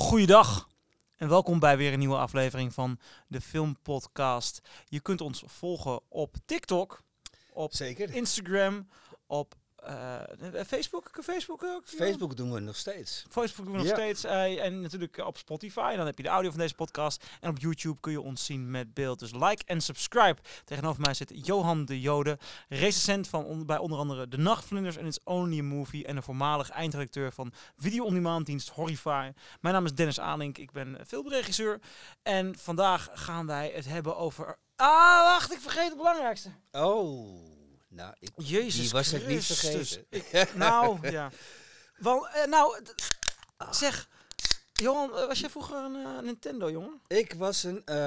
Goeiedag en welkom bij weer een nieuwe aflevering van de Filmpodcast. Je kunt ons volgen op TikTok, op Zeker. Instagram, op Facebook. Facebook doen we nog steeds. Facebook doen we nog steeds. En natuurlijk op Spotify. Dan heb je de audio van deze podcast. En op YouTube kun je ons zien met beeld. Dus like en subscribe. Tegenover mij zit Johan de Jode. Recensent bij onder andere De Nachtvlinders en It's Only a Movie. En een voormalig eindredacteur van video-on-demand dienst Horrify. Mijn naam is Dennis Alink. Ik ben filmregisseur. En vandaag gaan wij het hebben over... wacht, ik vergeet het belangrijkste. Oh... Nou, Jezus die was ik niet Christus. vergeten. Ja. Zeg, Johan, was jij vroeger een Nintendo, jongen? Ik was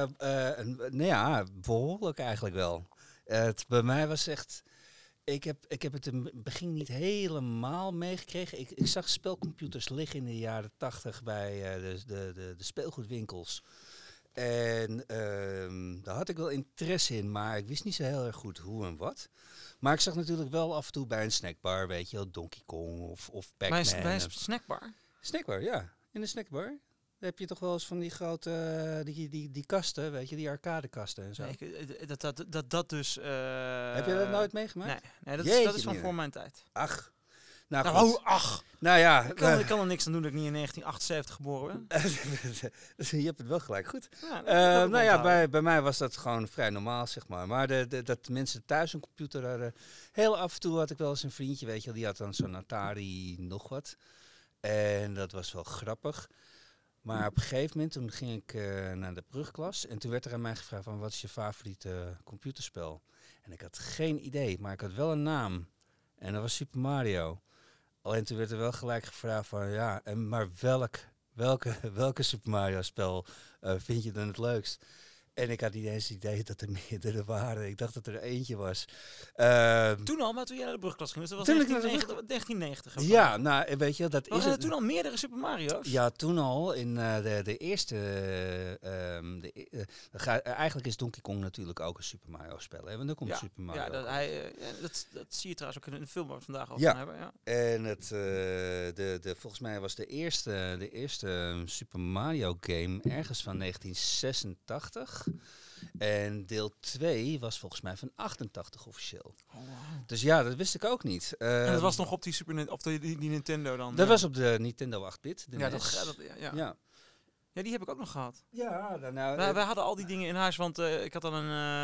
behoorlijk eigenlijk wel. Bij mij was echt... Ik heb het in het begin niet helemaal meegekregen. Ik zag spelcomputers liggen in de jaren 80 bij de speelgoedwinkels. En daar had ik wel interesse in, maar ik wist niet zo heel erg goed hoe en wat. Maar ik zag natuurlijk wel af en toe bij een snackbar, weet je wel, Donkey Kong of Pac-Man. Bij een snackbar? Snackbar, ja. In de snackbar. Daar heb je toch wel eens van die grote, die kasten, weet je, die arcadekasten en zo. Nee, dat dus... Heb je dat nooit meegemaakt? Nee, dat is van voor mijn tijd. Ach. Nou, Nou ja, ik kan er niks aan doen dat ik niet in 1978 geboren ben. Je hebt het wel gelijk goed. Ja, bij mij was dat gewoon vrij normaal, zeg maar. Maar dat mensen thuis een computer hadden... Heel af en toe had ik wel eens een vriendje, weet je wel. Die had dan zo'n Atari nog wat. En dat was wel grappig. Maar op een gegeven moment, toen ging ik naar de brugklas. En toen werd er aan mij gevraagd van, wat is je favoriete computerspel? En ik had geen idee, maar ik had wel een naam. En dat was Super Mario. Alleen toen werd er wel gelijk gevraagd van, ja, maar welke Super Mario spel vind je dan het leukst? En ik had niet eens het idee dat er meerdere waren. Ik dacht dat er eentje was. Toen al, maar toen jij naar de brugklas ging, dus dat was Toen 1990. Ja, nou, weet je, dat is er het. toen al meerdere Super Mario's? Ja, toen al. In de eerste... eigenlijk is Donkey Kong natuurlijk ook een Super Mario spel. Hè? Want dan komt Super Mario. Ja, dat zie je trouwens ook in de film waar we het vandaag over gaan hebben. Ja. En volgens mij was de eerste Super Mario game ergens van 1986. En deel 2 was volgens mij van 88 officieel. Oh, wow. Dus ja, dat wist ik ook niet. En dat was nog op die Nintendo dan? Dat was op de Nintendo 8-bit. Ja, die heb ik ook nog gehad. Ja, wij hadden al die dingen in huis, want ik had dan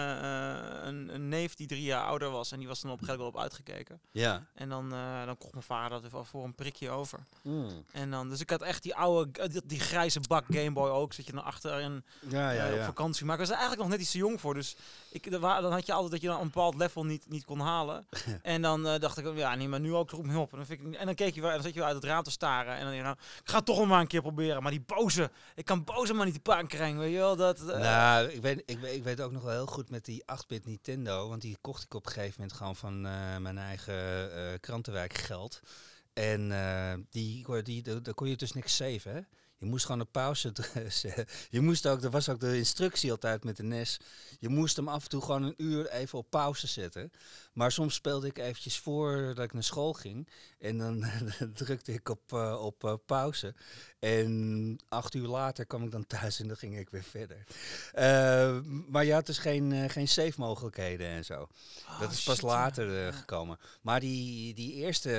een neef die 3 jaar ouder was. En die was dan op een gegeven moment op uitgekeken. Ja. En dan kocht mijn vader dat voor een prikje over. Mm. En dus ik had echt die oude, die grijze bak Game Boy ook. Zit je dan achter en op vakantie. Maar ik was er eigenlijk nog net iets te jong voor. Dus dan had je altijd dat je dan een bepaald level niet kon halen. En dan dacht ik, ja, nee, maar nu ook, roep me op. En dan keek je wel, en dan zat je wel uit het raam te staren. En dan denk je, nou, ik ga het toch nog maar een keer proberen. Maar die boze... Ik kan boze maar niet te paan krijgen, weet je wel. Nou, ik weet ook nog wel heel goed met die 8-bit Nintendo. Want die kocht ik op een gegeven moment gewoon van mijn eigen krantenwijkgeld. En daar kon je dus niks saven, hè. Je moest gewoon een pauze. Er was ook de instructie altijd met de NES. Je moest hem af en toe gewoon een uur even op pauze zetten. Maar soms speelde ik eventjes voordat ik naar school ging. En dan drukte ik op pauze. En 8 uur later kwam ik dan thuis en dan ging ik weer verder. Maar je had dus geen save mogelijkheden en zo. Dat is pas later gekomen. Maar die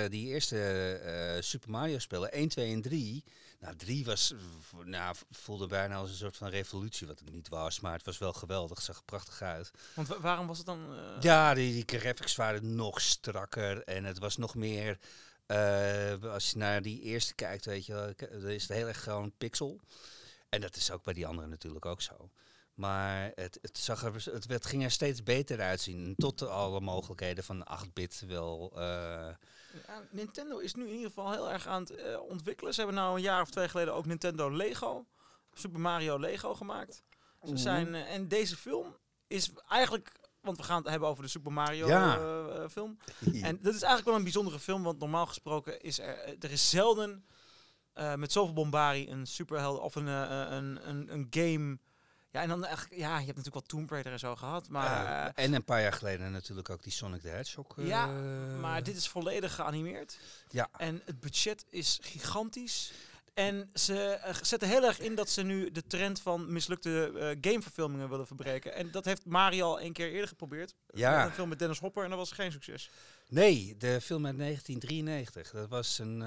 eerste Super Mario spellen, 1, 2 en 3... Nou, 3 voelde bijna als een soort van revolutie, wat het niet was. Maar het was wel geweldig, het zag er prachtig uit. Want waarom was het dan... Ja, die graphics waren nog strakker en het was nog meer... als je naar die eerste kijkt, weet je wel, dan is het heel erg gewoon pixel. En dat is ook bij die andere natuurlijk ook zo. Maar het ging er steeds beter uitzien. Tot alle mogelijkheden van 8-bit wel... Nintendo is nu in ieder geval heel erg aan het ontwikkelen. Ze hebben nou een jaar of 2 geleden ook Nintendo Lego, Super Mario Lego gemaakt. En deze film is eigenlijk... Want we gaan het hebben over de Super Mario film. En dat is eigenlijk wel een bijzondere film. Want normaal gesproken is er is zelden met zoveel bombarie een superheld of een game... Ja, en dan eigenlijk, je hebt natuurlijk wel Tomb Raider en zo gehad, maar... en een paar jaar geleden natuurlijk ook die Sonic the Hedgehog. Maar dit is volledig geanimeerd. Ja. En het budget is gigantisch. En ze zetten heel erg in dat ze nu de trend van mislukte gameverfilmingen willen verbreken. En dat heeft Mario al 1 keer eerder geprobeerd. Ja. Een film met Dennis Hopper en dat was geen succes. Nee, de film uit 1993. Dat was een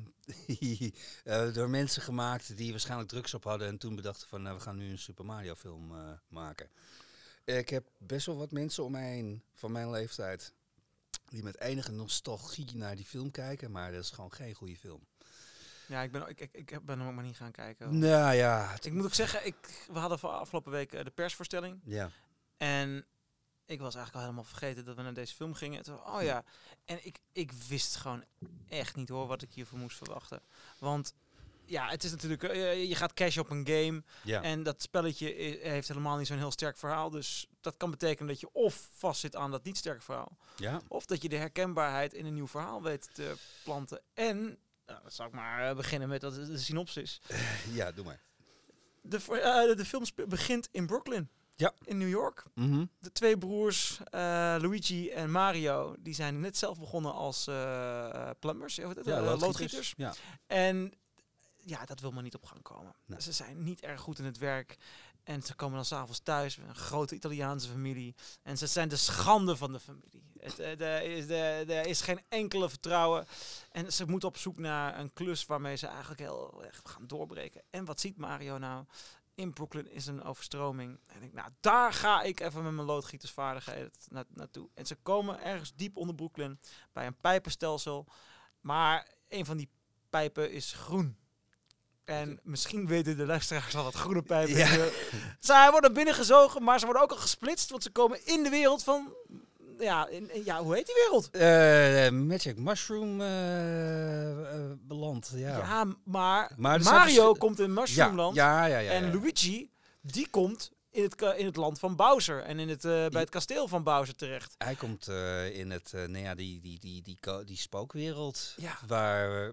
door mensen gemaakt die waarschijnlijk drugs op hadden en toen bedachten van we gaan nu een Super Mario film maken. Ik heb best wel wat mensen om mij heen van mijn leeftijd die met enige nostalgie naar die film kijken, maar dat is gewoon geen goede film. Ja, ik ben hem ook maar niet gaan kijken. Nou ja. Ik moet ook zeggen, we hadden afgelopen week de persvoorstelling. Ja. En ik was eigenlijk al helemaal vergeten dat we naar deze film gingen. En toen, oh ja, en ik wist gewoon echt niet hoor wat ik hiervoor moest verwachten. Want ja, het is natuurlijk, je gaat cash op een game. Ja. En dat spelletje heeft helemaal niet zo'n heel sterk verhaal. Dus dat kan betekenen dat je of vastzit aan dat niet sterke verhaal. Ja. Of dat je de herkenbaarheid in een nieuw verhaal weet te planten. En, nou, dat zal ik maar beginnen met de synopsis. Ja, doe maar. De film begint in Brooklyn. Ja. In New York. Mm-hmm. De 2 broers, Luigi en Mario, die zijn net zelf begonnen als plumbers, loodgieters. Ja. En ja, dat wil maar niet op gang komen. Nee. Ze zijn niet erg goed in het werk. En ze komen dan s'avonds thuis met een grote Italiaanse familie. En ze zijn de schande van de familie. Er is geen enkele vertrouwen. En ze moeten op zoek naar een klus waarmee ze eigenlijk heel erg gaan doorbreken. En wat ziet Mario nou? In Brooklyn is een overstroming. En ik denk, nou, daar ga ik even met mijn loodgietersvaardigheden naartoe. En ze komen ergens diep onder Brooklyn bij een pijpenstelsel. Maar een van die pijpen is groen. En misschien weten de luisteraars al wat groene pijpen is. Zij worden binnengezogen, maar ze worden ook al gesplitst. Want ze komen in de wereld van... hoe heet die wereld? Magic Mushroom beland. Ja, maar dus Mario komt in Mushroomland. Ja. En Luigi, die komt in het land van Bowser. En bij het kasteel van Bowser terecht. Hij komt in die spookwereld. Ja. Waar...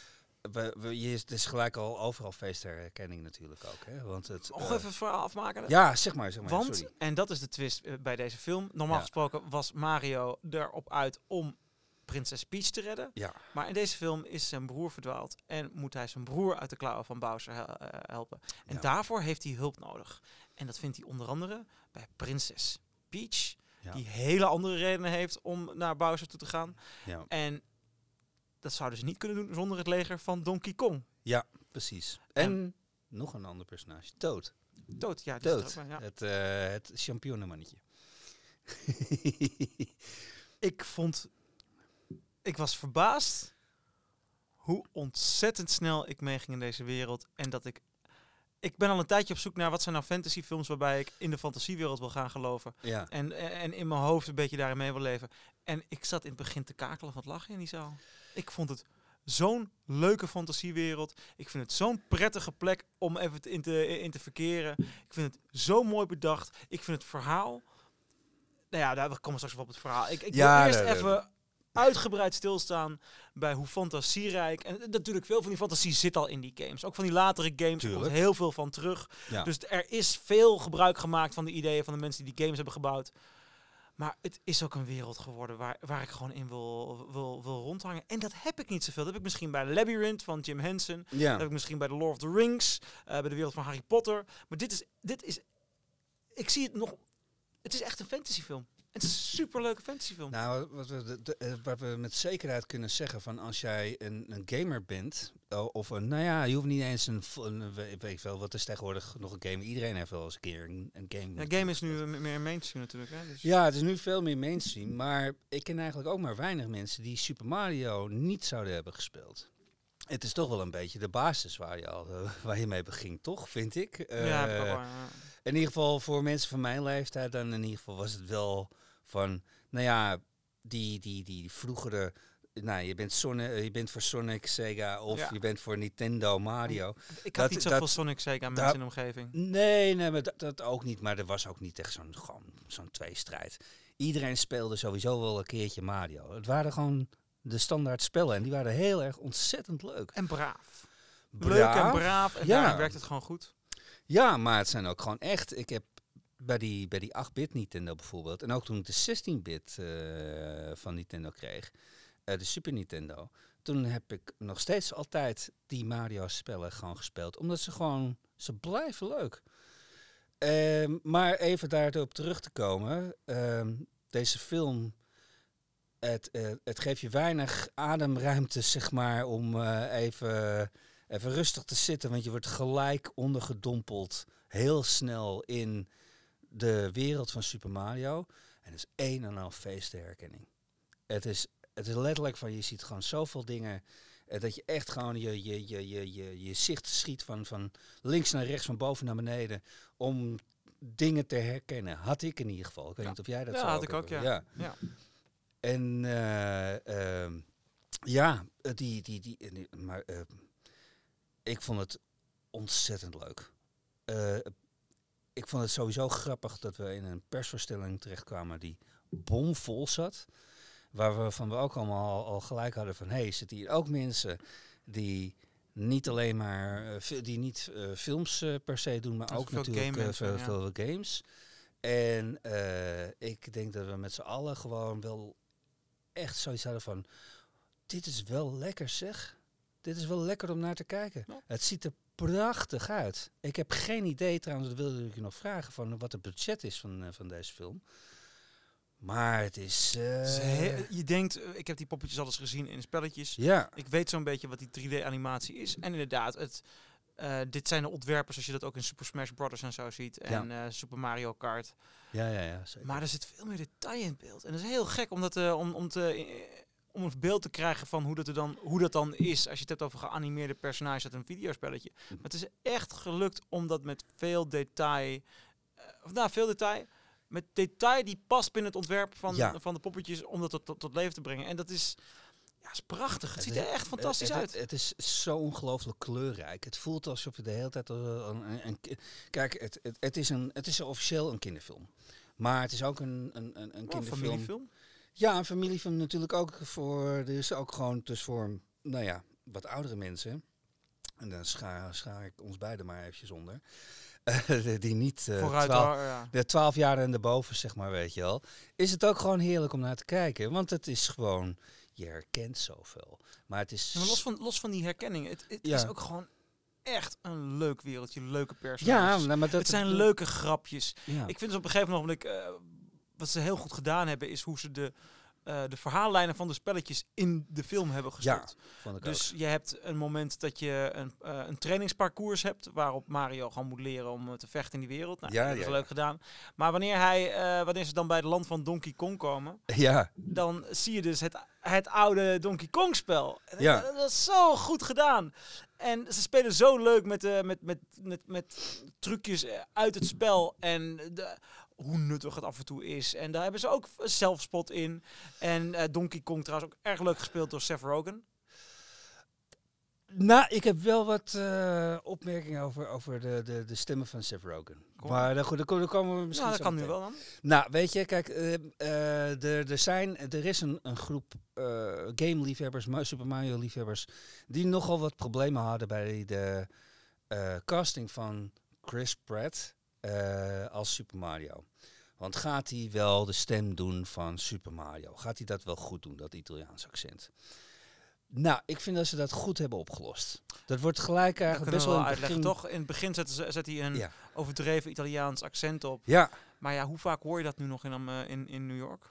het is gelijk al overal feestherkenning natuurlijk ook. Hè? Want het, Nog even het verhaal afmaken. Ja, zeg maar. Want, sorry. en dat is de twist bij deze film. Normaal gesproken was Mario erop uit om prinses Peach te redden. Ja. Maar in deze film is zijn broer verdwaald. En moet hij zijn broer uit de klauwen van Bowser helpen. En daarvoor heeft hij hulp nodig. En dat vindt hij onder andere bij prinses Peach. Ja. Die hele andere redenen heeft om naar Bowser toe te gaan. Ja. En dat zouden ze niet kunnen doen zonder het leger van Donkey Kong. Ja, precies. En nog een ander personage. Toad. Toad, ja. Toad. Het champignonmannetje. Ik was verbaasd hoe ontzettend snel ik meeging in deze wereld. En dat ik ben al een tijdje op zoek naar wat zijn nou fantasyfilms waarbij ik in de fantasiewereld wil gaan geloven. Ja. En in mijn hoofd een beetje daarin mee wil leven. En ik zat in het begin te kakelen van het lachen in die zaal. Ik vond het zo'n leuke fantasiewereld. Ik vind het zo'n prettige plek om even in te verkeren. Ik vind het zo mooi bedacht. Ik vind het verhaal... Nou ja, daar komen we straks op het verhaal. Ik wil eerst even uitgebreid stilstaan bij hoe fantasierijk... En natuurlijk veel van die fantasie zit al in die games. Ook van die latere games er komt heel veel van terug. Ja. Dus er is veel gebruik gemaakt van de ideeën van de mensen die games hebben gebouwd. Maar het is ook een wereld geworden waar ik gewoon in wil rondhangen. En dat heb ik niet zoveel. Dat heb ik misschien bij Labyrinth van Jim Henson. Ja. Dat heb ik misschien bij The Lord of the Rings. Bij de wereld van Harry Potter. Maar dit is... Ik zie het nog... Het is echt een fantasyfilm. Het is een superleuke fantasyfilm. Nou, wat we met zekerheid kunnen zeggen van als jij een gamer bent, of je hoeft niet eens weet ik veel, wat is tegenwoordig nog een game. Iedereen heeft wel eens een keer een game. Ja, game is nu meer mainstream natuurlijk. Hè? Dus. Ja, het is nu veel meer mainstream, maar ik ken eigenlijk ook maar weinig mensen die Super Mario niet zouden hebben gespeeld. Het is toch wel een beetje de basis waar je mee begint, toch, vind ik. In ieder geval voor mensen van mijn leeftijd, dan in ieder geval was het wel van, die vroegere, je bent voor Sonic, Sega of je bent voor Nintendo, Mario. Ik had niet zoveel Sonic, Sega mensen in de omgeving. Nee, maar dat ook niet, maar er was ook niet echt zo'n tweestrijd. Iedereen speelde sowieso wel een keertje Mario. Het waren gewoon de standaard spellen en die waren heel erg ontzettend leuk. En braaf. Leuk en braaf en daarin werkt het gewoon goed. Ja, maar het zijn ook gewoon echt... Ik heb bij die 8-bit Nintendo bijvoorbeeld... en ook toen ik de 16-bit van Nintendo kreeg... de Super Nintendo... toen heb ik nog steeds altijd die Mario-spellen gewoon gespeeld. Omdat ze blijven leuk. Maar even daarop terug te komen. Deze film, het geeft je weinig ademruimte, zeg maar, om even rustig te zitten. Want je wordt gelijk ondergedompeld, heel snel in de wereld van Super Mario. En het is een en al feestherkenning. Het is letterlijk van, je ziet gewoon zoveel dingen, dat je echt gewoon je zicht schiet van links naar rechts, van boven naar beneden, om dingen te herkennen. Had ik in ieder geval. Ik weet niet of jij dat zo had ik ook, ja. En maar ik vond het ontzettend leuk. Ik vond het sowieso grappig dat we in een persvoorstelling terechtkwamen die bomvol zat. Waarvan we ook allemaal al gelijk hadden van, zitten hier ook mensen die niet alleen maar films per se doen, maar ook natuurlijk veel games. En ik denk dat we met z'n allen gewoon wel echt zoiets hadden van, dit is wel lekker zeg. Dit is wel lekker om naar te kijken. Ja. Het ziet er prachtig uit. Ik heb geen idee, trouwens, dat wilde ik je nog vragen, van wat het budget is van deze film. Maar het is... je denkt, ik heb die poppetjes al eens gezien in spelletjes. Ja. Ik weet zo'n beetje wat die 3D-animatie is. En inderdaad, dit zijn de ontwerpers, als je dat ook in Super Smash Bros. En zo ziet. En Super Mario Kart. Ja, zeker. Maar er zit veel meer detail in het beeld. En dat is heel gek om een beeld te krijgen van hoe dat dan is. Als je het hebt over geanimeerde personages uit een videospelletje. Maar het is echt gelukt om dat met veel detail... met detail die past binnen het ontwerp van de poppetjes, om dat tot leven te brengen. En dat is prachtig. Het ziet er echt fantastisch uit. Het is zo ongelooflijk kleurrijk. Het voelt alsof je de hele tijd... Kijk, het is officieel een kinderfilm. Maar het is ook een kinderfilm. Een familiefilm? Ja, een familiefilm natuurlijk ook voor... Er is ook gewoon dus voor, wat oudere mensen. En dan schaar ik ons beiden maar eventjes onder. Die niet 12 jaar en daarboven, zeg maar, weet je wel. Is het ook gewoon heerlijk om naar te kijken. Want het is gewoon... Je herkent zoveel. Maar het is... Maar los van die herkenning. Het is ook gewoon echt een leuk wereldje. Leuke personages. Ja, maar het zijn leuke grapjes. Ja. Ik vind ze op een gegeven moment... wat ze heel goed gedaan hebben, is hoe ze de verhaallijnen van de spelletjes in de film hebben gestopt. Ja, vond ik dus ook. je hebt een moment dat je een trainingsparcours hebt, waarop Mario gewoon moet leren om te vechten in die wereld. Nou, dat is leuk gedaan. Maar wanneer ze dan bij het land van Donkey Kong komen, dan zie je dus het oude Donkey Kong spel. Dat is zo goed gedaan. En ze spelen zo leuk met trucjes uit het spel en hoe nuttig het af en toe is. En daar hebben ze ook zelfspot in. En Donkey Kong trouwens ook erg leuk gespeeld door Seth Rogen. Nou, ik heb wel wat opmerkingen over de stemmen van Seth Rogen. Maar dan komen we misschien dat kan nu wel dan. Nou, weet je, kijk, er is een groep game-liefhebbers, Super Mario-liefhebbers, die nogal wat problemen hadden bij de casting van Chris Pratt als Super Mario. Want gaat hij wel de stem doen van Super Mario? Gaat hij dat wel goed doen, dat Italiaans accent? Nou, ik vind dat ze dat goed hebben opgelost. Dat wordt gelijk eigenlijk best wel uitleggen, toch? In het begin zet hij een overdreven Italiaans accent op. Ja. Maar hoe vaak hoor je dat nu nog in New York?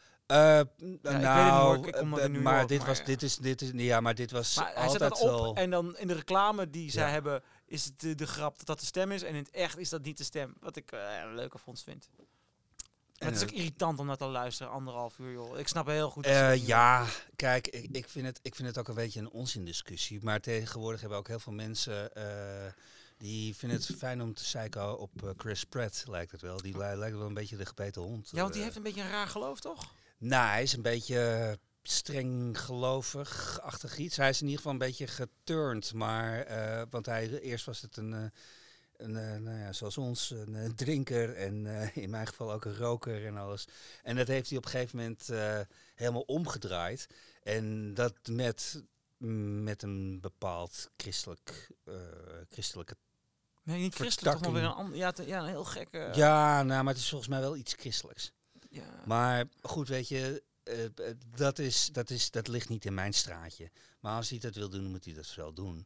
Dit was maar hij altijd zet dat op wel... En dan in de reclame die zij hebben, is het de grap dat de stem is. En in het echt is dat niet de stem. Wat ik een leuke vondst vind. Maar het is ook irritant om naar te luisteren, 1,5 uur, joh. Ik snap heel goed. Kijk, ik vind het ook een beetje een onzindiscussie. Maar tegenwoordig hebben ook heel veel mensen... die vinden het fijn om te zeiken op Chris Pratt, lijkt het wel. Die lijkt wel een beetje de gebeten hond. Ja, want die heeft een beetje een raar geloof, toch? Nou, hij is een beetje streng gelovig-achtig iets. Hij is in ieder geval een beetje geturnd. Maar, want eerst was het zoals ons, een drinker en in mijn geval ook een roker en alles. En dat heeft hij op een gegeven moment helemaal omgedraaid. En dat met een bepaald christelijke nee, niet christelijk, toch nog weer een ander. Ja, een heel gekke... Ja, maar het is volgens mij wel iets christelijks. Ja. Maar goed, weet je, dat ligt niet in mijn straatje. Maar als hij dat wil doen, moet hij dat wel doen.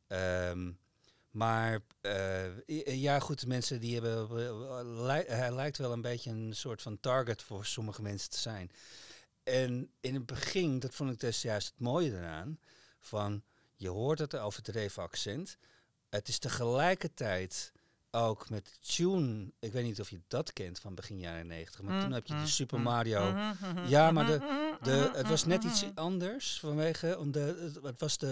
Maar ja, goed, de mensen die hebben... hij lijkt wel een beetje een soort van target voor sommige mensen te zijn. En in het begin, dat vond ik dus juist het mooie eraan, van je hoort het overdreven accent. Het is tegelijkertijd ook met tune, ik weet niet of je dat kent van begin jaren 90, maar toen heb je de Super Mario. Ja, maar het was net iets anders vanwege, het was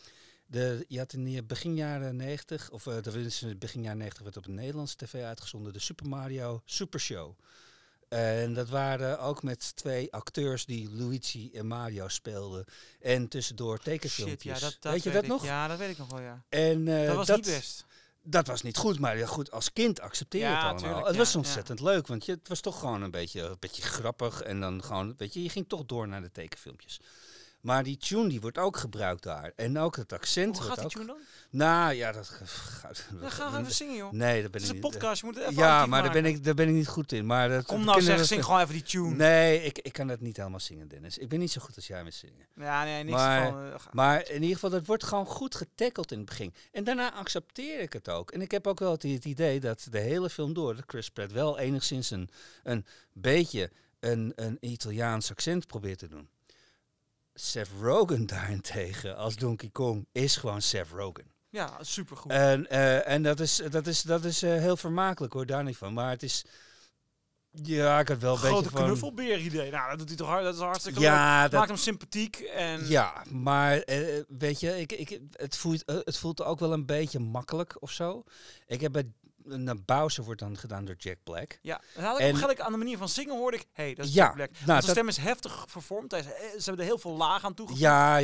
je had in de begin jaren 90, of begin jaren 90 werd op een Nederlandse tv uitgezonden, de Super Mario Super Show. En dat waren ook met 2 acteurs die Luigi en Mario speelden. En tussendoor tekenfilmpjes. Shit, ja, weet je dat nog? Ja, dat weet ik nog wel, ja. En, dat was niet best. Dat was niet goed, maar ja, goed, als kind accepteer je het allemaal. Tuurlijk, het was ontzettend leuk, want het was toch gewoon een beetje grappig. En dan gewoon, weet je ging toch door naar de tekenfilmpjes. Maar die tune die wordt ook gebruikt daar. En ook het accent. Hoe gaat die tune dan? Nou ja, dat gaat... Dan gaan we even zingen, joh. Nee, dat ben ik niet. Het is een niet, podcast, je moet het even ja, maar maken. daar ben ik niet goed in. Maar kom nou zeg, zing gewoon even die tune. Nee, ik kan dat niet helemaal zingen, Dennis. Ik ben niet zo goed als jij met zingen. Ja, nee, niks maar in ieder geval, dat wordt gewoon goed getackeld in het begin. En daarna accepteer ik het ook. En ik heb ook wel het idee dat de hele film door, dat Chris Pratt wel enigszins een beetje een Italiaans accent probeert te doen. Seth Rogen daarentegen als Donkey Kong is gewoon Seth Rogen. Ja, supergoed. En dat is heel vermakelijk hoor, daar niet van. Maar het is... Ja, ik had wel een beetje van... Grote knuffelbeer idee. Nou, dat doet hij toch hard. Dat is hartstikke ja, leuk. Maakt hem sympathiek. En... Ja, maar weet je, het voelt ook wel een beetje makkelijk of zo. Ik heb bij... Bowser wordt dan gedaan door Jack Black. Ja, gelijk aan de manier van zingen hoorde ik... dat is Jack Black. Nou, de stem is heftig vervormd. Ze hebben er heel veel laag aan toegevoegd.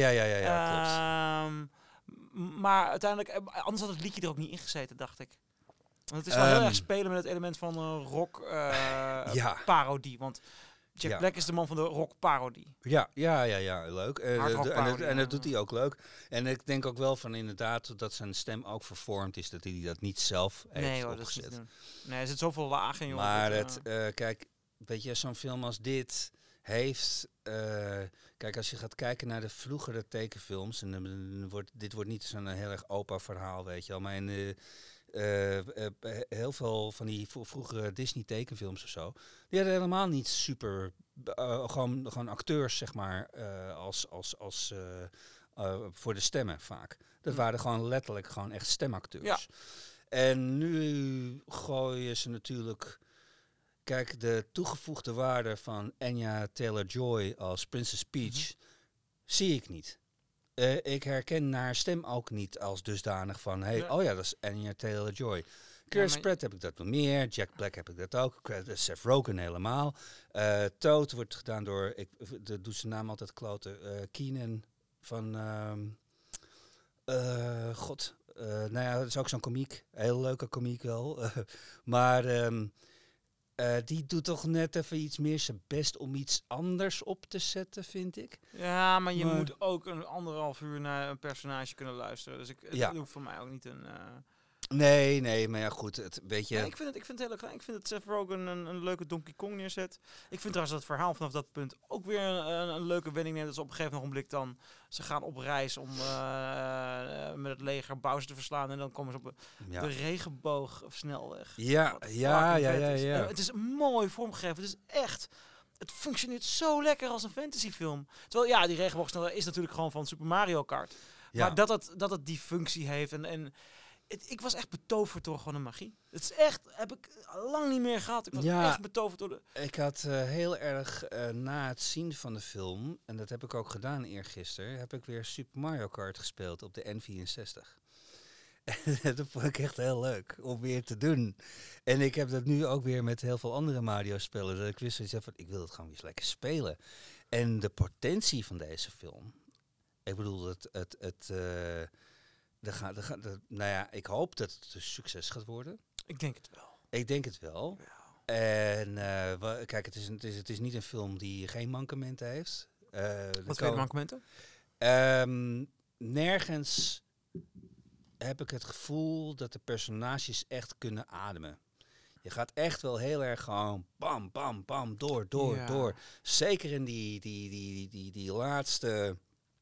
Ja, klopt. Maar uiteindelijk... Anders had het liedje er ook niet in gezeten, dacht ik. Want het is wel heel erg spelen met het element van rock parodie. Want Jack Black is de man van de rock parodie. Ja, leuk. En dat doet hij ook leuk. En ik denk ook wel van inderdaad dat zijn stem ook vervormd is, dat hij dat niet zelf heeft opgezet. Nee, er zit zoveel laag in, jongen. Maar kijk, weet je, zo'n film als dit heeft... kijk, als je gaat kijken naar de vroegere tekenfilms, en dit wordt niet zo'n heel erg opa verhaal, weet je wel, maar heel veel van die vroegere Disney tekenfilms of zo, die hadden helemaal niet super, gewoon acteurs zeg maar voor de stemmen vaak. Dat waren gewoon letterlijk gewoon echt stemacteurs. Ja. En nu gooien ze natuurlijk, kijk, de toegevoegde waarde van Anya Taylor-Joy als Princess Peach zie ik niet. Ik herken haar stem ook niet als dusdanig van... oh ja, dat is Anya Taylor-Joy. Chris Pratt heb ik dat wel meer. Jack Black heb ik dat ook. Seth Rogen helemaal. Toad wordt gedaan door... dat doet zijn naam altijd kloten. Keenan van... nou ja, dat is ook zo'n komiek. Heel leuke komiek wel. Maar... die doet toch net even iets meer zijn best om iets anders op te zetten, vind ik. Ja, maar je moet ook een 1,5 uur naar een personage kunnen luisteren. Dus het hoeft voor mij ook niet een... Nee, maar ja goed, weet je... Ja, ik vind het heel klein. Ik vind dat Seth Rogen een leuke Donkey Kong neerzet. Ik vind trouwens dat het verhaal vanaf dat punt ook weer een leuke wending neemt. Dat ze op een gegeven ogenblik dan... Ze gaan op reis om met het leger Bowser te verslaan. En dan komen ze op de regenboog of snelweg. Ja. Het is mooi vormgegeven. Het is echt... Het functioneert zo lekker als een fantasyfilm. Terwijl die regenboogsnelweg is natuurlijk gewoon van Super Mario Kart. Ja. Maar dat het die functie heeft en ik was echt betoverd door gewoon de magie. Het is echt, heb ik lang niet meer gehad. Ik was echt betoverd door Ik had heel erg na het zien van de film, en dat heb ik ook gedaan eergisteren, heb ik weer Super Mario Kart gespeeld op de N64. Dat vond ik echt heel leuk om weer te doen. En ik heb dat nu ook weer met heel veel andere Mario-spellen. Dat ik wist zoiets van, ik wil het gewoon weer lekker spelen. En de potentie van deze film. Ik bedoel, nou ja, ik hoop dat het een succes gaat worden. Ik denk het wel. Ja. En kijk, het is niet een film die geen mankementen heeft. Wat zijn de mankementen? Nergens heb ik het gevoel dat de personages echt kunnen ademen. Je gaat echt wel heel erg gewoon bam, bam, bam, door. Zeker in die laatste...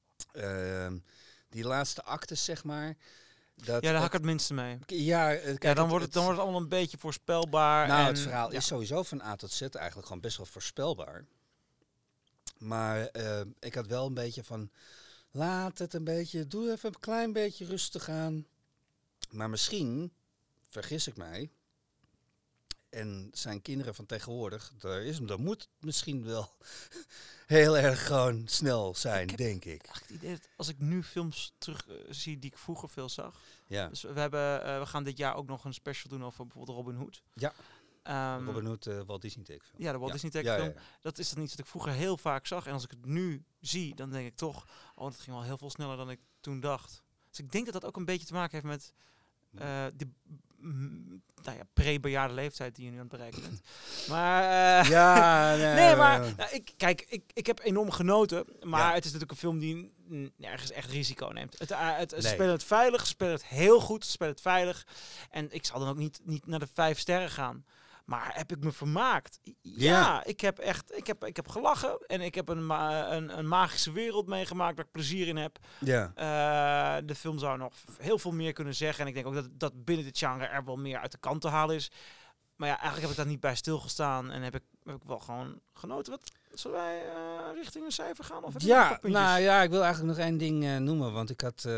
die laatste actes, zeg maar. Ja, daar had ik het minste mee. Ja, kijk, Dan wordt het allemaal een beetje voorspelbaar. Nou, het verhaal is sowieso van A tot Z eigenlijk gewoon best wel voorspelbaar. Maar ik had wel een beetje van... Laat het een beetje... Doe even een klein beetje rustig aan. Maar misschien, vergis ik mij... En zijn kinderen van tegenwoordig... Dat moet misschien wel heel erg gewoon snel zijn, denk ik. Eigenlijk het idee dat als ik nu films terug zie die ik vroeger veel zag... Ja. Dus we gaan dit jaar ook nog een special doen over bijvoorbeeld Robin Hood. Ja. Robin Hood, Walt Disney tekenfilm. Ja, de Walt Disney tekenfilm. Ja. Dat is dan iets dat ik vroeger heel vaak zag. En als ik het nu zie, dan denk ik toch... Oh, dat ging wel heel veel sneller dan ik toen dacht. Dus ik denk dat dat ook een beetje te maken heeft met... de pre-bejaarde leeftijd die je nu aan het bereiken bent. Maar... nee, maar... Ik heb enorm genoten. Maar het is natuurlijk een film die nergens echt risico neemt. Ze spelen het veilig, ze spelen het heel goed, ze spelen het veilig. En ik zal dan ook niet naar de 5 sterren gaan. Maar heb ik me vermaakt? Ja, ik heb gelachen. En ik heb een magische wereld meegemaakt waar ik plezier in heb. Ja. De film zou nog heel veel meer kunnen zeggen. En ik denk ook dat binnen dit genre er wel meer uit de kant te halen is. Maar ja, eigenlijk heb ik daar niet bij stilgestaan. En heb ik wel gewoon genoten. Zullen wij richting een cijfer gaan? Of ik wil eigenlijk nog één ding noemen. Want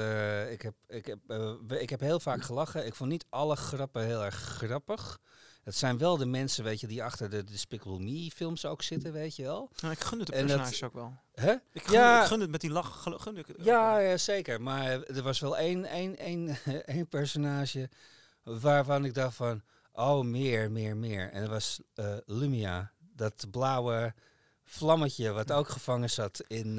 ik heb heel vaak gelachen. Ik vond niet alle grappen heel erg grappig. Het zijn wel de mensen, weet je, die achter de Despicable Me films ook zitten, weet je wel. Nou, ik gun het de personages ook wel. Hè? Ik gun het met die lach. Ja, zeker. Maar er was wel één personage waarvan ik dacht van, oh, meer. En dat was Lumia, dat blauwe vlammetje wat ook gevangen zat in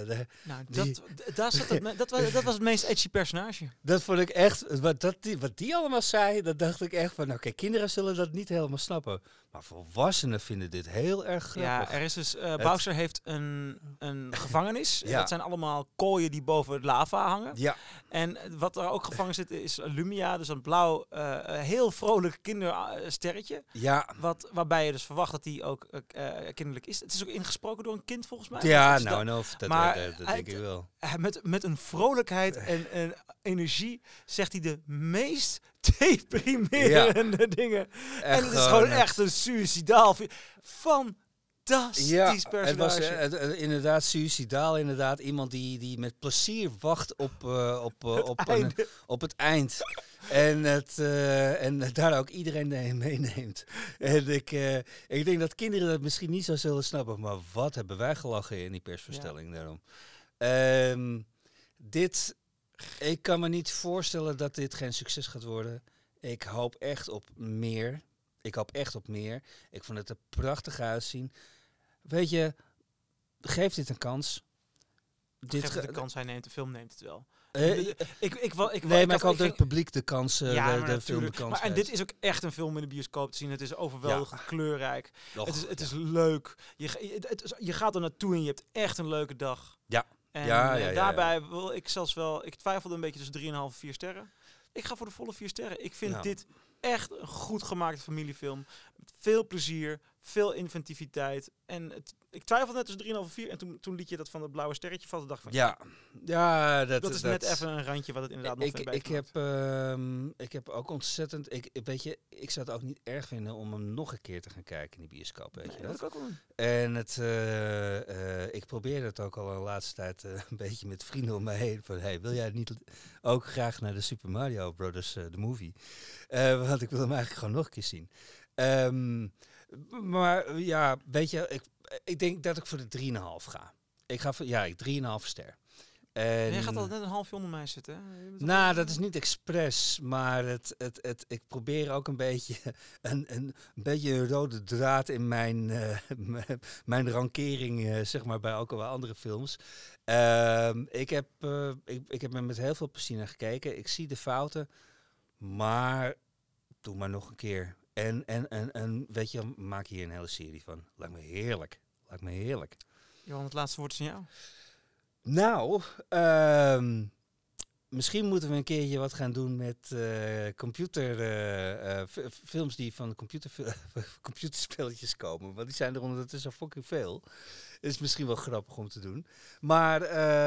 dat was het meest edgy personage. Dat vond ik echt, wat die allemaal zei, dat dacht ik echt van, nou kijk, kinderen zullen dat niet helemaal snappen. Maar volwassenen vinden dit heel erg grappig. Ja, er is dus, Bowser heeft een gevangenis. Ja. Dat zijn allemaal kooien die boven het lava hangen. Ja. En wat er ook gevangen zit is Lumia, dus een blauw, heel vrolijk kindersterretje. Ja. Waarbij je dus verwacht dat die ook kinderlijk is. Het is ook ingesproken door een kind volgens mij. Ja, dat denk ik wel. Met een vrolijkheid en energie zegt hij de meest deprimerende dingen. Echt, en het is gewoon echt een suicidaal. Fantastisch personage. Het was inderdaad suicidaal. Inderdaad, iemand die met plezier wacht op het eind. En daar ook iedereen meeneemt. En ik denk dat kinderen dat misschien niet zo zullen snappen. Maar wat hebben wij gelachen in die persvoorstelling daarom. Ik kan me niet voorstellen dat dit geen succes gaat worden. Ik hoop echt op meer. Ik vond het er prachtig uitzien. Weet je, geef dit een kans. Geef het een kans, de film neemt het wel. Ik hoop dat het publiek de kans, de film de kans maar en dit is ook echt een film in de bioscoop te zien. Het is overweldigend kleurrijk. Het is leuk. Je gaat er naartoe en je hebt echt een leuke dag. Ja. En daarbij wil ik zelfs wel... Ik twijfelde een beetje tussen 3,5 en 4 sterren. Ik ga voor de volle 4 sterren. Ik vind dit echt een goed gemaakte familiefilm. Met veel plezier, veel inventiviteit. En ik twijfelde net tussen 3,5 en 4. En toen liet je dat van het blauwe sterretje vallen. Dacht van, dat is net even een randje wat het inderdaad nog ik heb ook ontzettend... Weet je, ik zou het ook niet erg vinden om hem nog een keer te gaan kijken in die bioscoop. Weet je dat? Dat ook wel. En ik probeerde het ook al de laatste tijd een beetje met vrienden om me heen. Van, hey, wil jij niet ook graag naar de Super Mario Brothers, de movie? Want ik wil hem eigenlijk gewoon nog een keer zien. Maar ja, weet je, ik denk dat ik voor de 3,5 ga. Ik ga voor 3,5 ster. Jij gaat al net een halfje onder mij zitten. Nou, dat is niet expres, maar ik probeer ook een beetje een rode draad in mijn rankering, zeg maar, bij ook al andere films. Ik heb er met heel veel plezier naar gekeken. Ik zie de fouten, maar doe maar nog een keer. En weet je, maak hier een hele serie van. Lijkt me heerlijk. Johan, het laatste woord is aan jou. Nou, Misschien moeten we een keertje wat gaan doen met films die van computerspelletjes komen. Want die zijn er ondertussen fucking veel. Is misschien wel grappig om te doen. Maar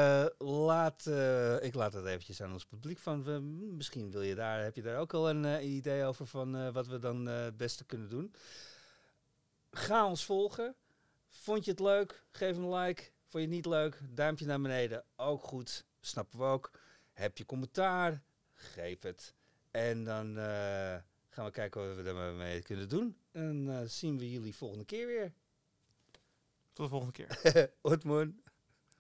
ik laat het eventjes aan ons publiek van. Misschien heb je daar ook al een idee over van wat we dan het beste kunnen doen. Ga ons volgen. Vond je het leuk? Geef een like. Vond je het niet leuk? Duimpje naar beneden. Ook goed. Snappen we ook. Heb je commentaar? Geef het. En dan gaan we kijken wat we daarmee kunnen doen. En zien we jullie volgende keer weer. Tot de volgende keer. Otmoen.